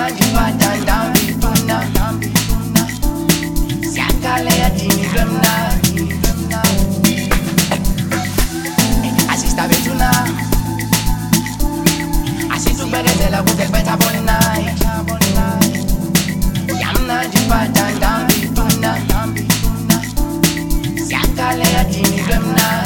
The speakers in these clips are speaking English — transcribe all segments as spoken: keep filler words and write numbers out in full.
Yamnandi batanda bituna Siakale yadini gremna Asista betuna Asitu begetela kuze beta bona Yamnandi batanda bituna Siakale yadini gremna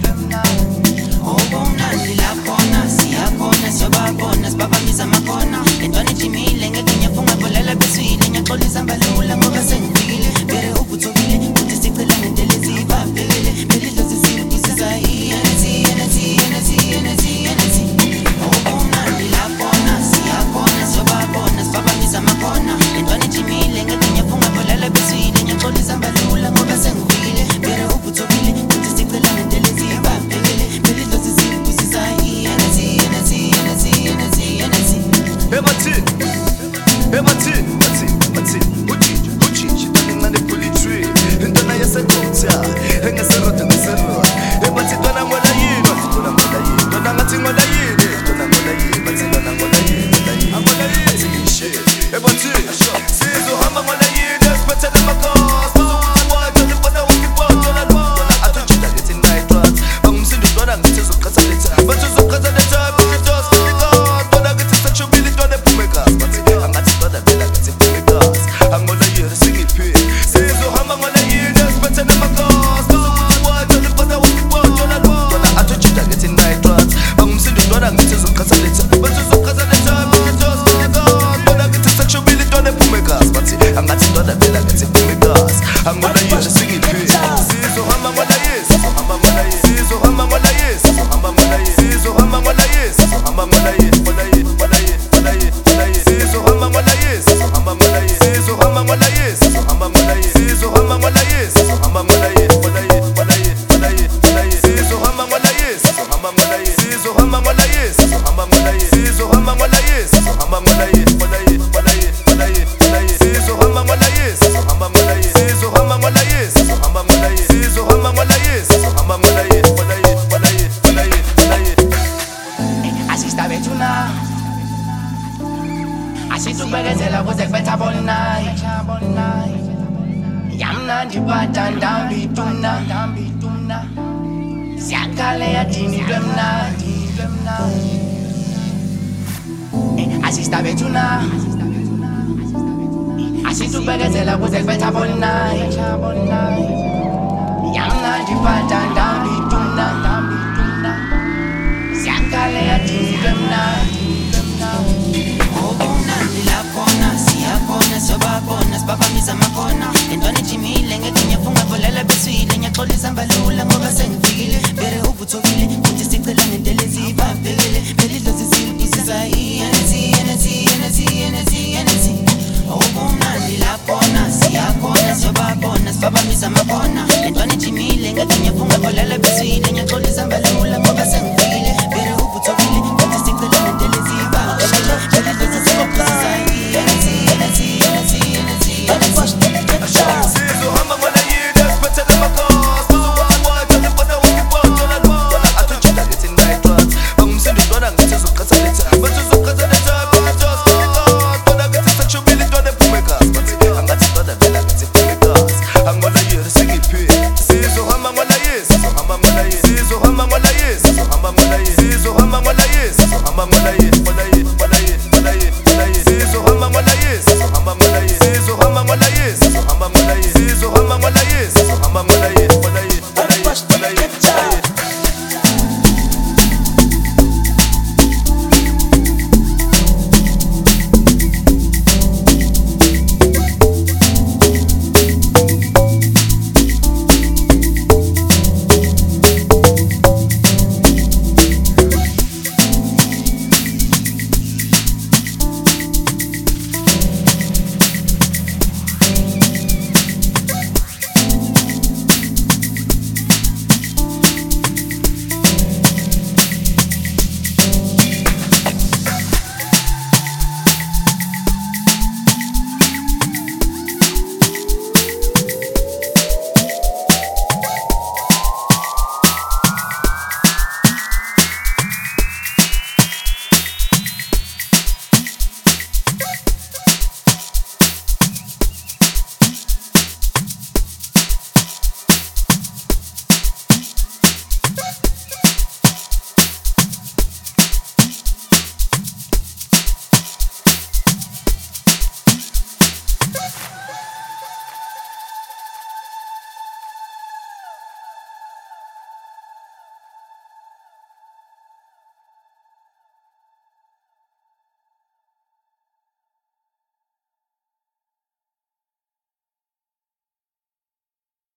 Obonani la kona, siyakona, siyobabona, sibabambiza amakona. Lentwana ijimile, ngeke ngiyafunga bolela beswile, ngiyaxolisa mbalula ngoba sengifile. Bere ubuthukile, kuthi sicela ngentele zibabhekele. Belidlozi sibusisa i-energy, energy, energy, energy, energy. Obonani la kona, siyakona, siyobabona, sibabambiza amakona. Lentwana ijimile, ngeke ngiyafunga bolela beswile, ngiyaxolisa mbalula ngoba sengifile. Bere ubuthukile, kuthi sicela ngentele zibabhekele. Hey Martin, Martin, Martin, Uchich, Uchich, Tanina de Pulitri, and then I said, Hang a serrot and a serrot. Hey Martin, don't I'm what I eat, don't I'm what I eat, don't I'm what I eat, don't I'm what I eat, but don't I'm what I eat, I'm what I eat, shit. Hey Martin, see so how I'm what I eat, that's better than my cause. So what I do, but I won't keep on, don't I do, I don't you get in night drugs. I'm seeing the door and get to cut at the time, but just cut at the time, but just for the cause, but I get to such a billion dollar pumekas, but I'm not. I'm gonna hear the singing pig. Say so I'm gonna hear that's better than my cause. Cause I'm with the watch on the but I want to watch on the road. But I told you that getting night drugs. I'm seeing the door and get to some cause of the time. But just some cause of the time, but just for the cause. But I get to such a billy dollar for my gas. But see, I'm not in dollar bill, I get to for my gas. I'm gonna hear the singing pig. Say so I'm gonna hear, so I'm gonna hear. Say so I'm gonna hear, so I'm gonna hear. Say so I'm gonna hear, so I'm gonna hear. What I hear, what I hear, what I hear, what I hear. Say so I'm gonna hear, so I'm gonna hear. So I'm gonna yes, so I'm gonna yes, so I'm gonna yes, so I'm gonna yes, what I yes, what I yes, what I yes, what I yes. So I'm gonna yes, so I'm gonna yes, so I'm gonna yes, so I'm gonna yes, so I'm gonna yes, so I'm gonna yes, what I yes, what I yes, what I yes, what I yes. So I'm gonna yes, so I'm gonna yes, so I'm gonna yes, so I'm gonna yes, so I'm gonna yes, so I'm gonna yes, what I yes, what I yes, what I yes, what I yes. Asista betuna Asitubegezela kuze kubetha bona Yamnandi batanda bituna Siakale yadini gremna Asista betuna Asitubegezela kuze kubetha bona Yamnandi batanda bituna Siakale yadini gremna